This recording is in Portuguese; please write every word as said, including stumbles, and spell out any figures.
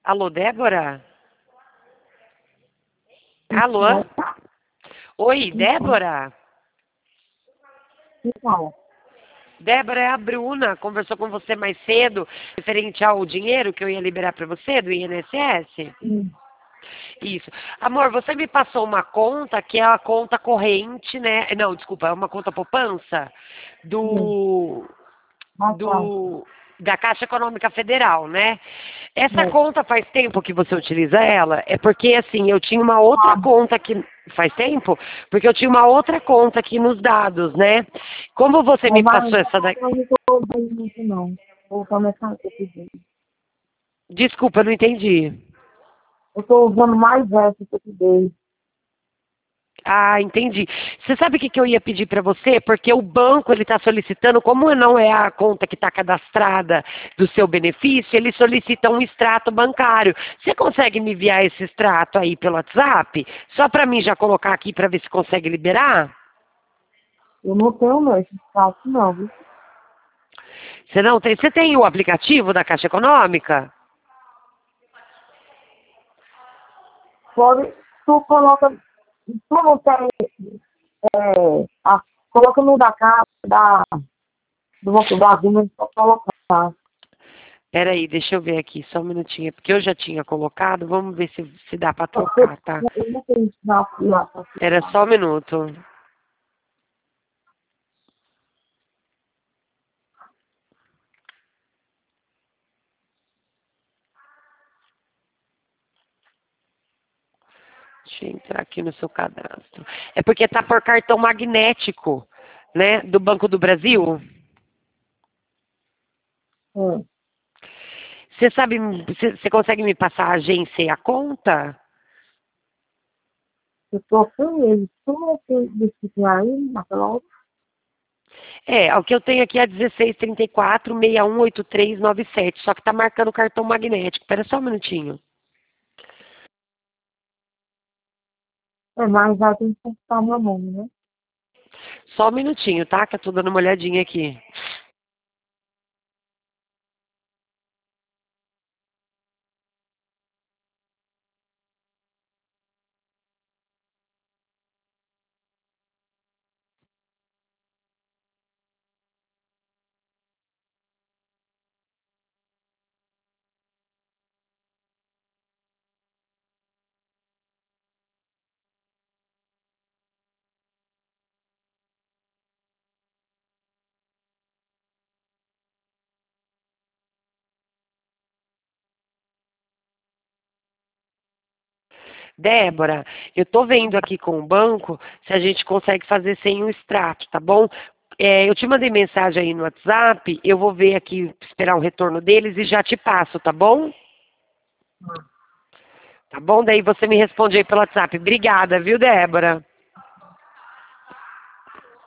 Alô, Débora? Alô? Então, Oi, então, Débora? então, Débora, é a Bruna. Conversou com você mais cedo, referente ao dinheiro que eu ia liberar para você do I N S S? sim, Isso. Amor, você me passou uma conta que é a conta corrente, né? Não, desculpa, é uma conta poupança sim, do, mas tá, do da Caixa Econômica Federal, né? Essa é, conta faz tempo que você utiliza ela? É porque assim, eu tinha uma outra ah, conta que faz tempo, porque eu tinha uma outra conta aqui nos dados, né? Como você é, me mas passou essa daqui? eu não estou bem muito, não. Voltando essa que eu pedi. Desculpa, eu não entendi. Eu estou usando mais essa que eu pedi. Ah, entendi. Você sabe o que, que eu ia pedir para você? Porque o banco ele está solicitando, como não é a conta que está cadastrada do seu benefício, ele solicita um extrato bancário. Você consegue me enviar esse extrato aí pelo WhatsApp? Só para mim já colocar aqui para ver se consegue liberar? Eu não tenho, não, esse espaço, não, viu? Você não tem? Você tem o aplicativo da Caixa Econômica? Pode, tu coloca, tu não tem, é, a, coloca no da casa, da, do Banco do Brasil, mas só colocar. Peraí, deixa eu ver aqui, só um minutinho, porque eu já tinha colocado, vamos ver se, se dá para Porque trocar, tá? eu não tenho isso na lá para Era ficar. só um minuto. Deixa eu entrar aqui no seu cadastro. É porque tá por cartão magnético, né, do Banco do Brasil. É. Você sabe, você você consegue me passar a agência e a conta? Eu estou com ele. Tu não tem desse aí, naquela outra? É, o que eu tenho aqui é dezesseis trinta e quatro, sessenta e um, oitenta e três, noventa e sete, só que tá marcando o cartão magnético. Espera só um minutinho. É, mas já tem que consultar meu nome, né? Só um minutinho, tá? Que eu tô dando uma olhadinha aqui. Débora, eu tô vendo aqui com o banco se a gente consegue fazer sem o extrato, tá bom? É, eu te mandei mensagem aí no WhatsApp, eu vou ver aqui, esperar o retorno deles e já te passo, tá bom? Tá bom? Daí você me responde aí pelo WhatsApp. Obrigada, viu, Débora?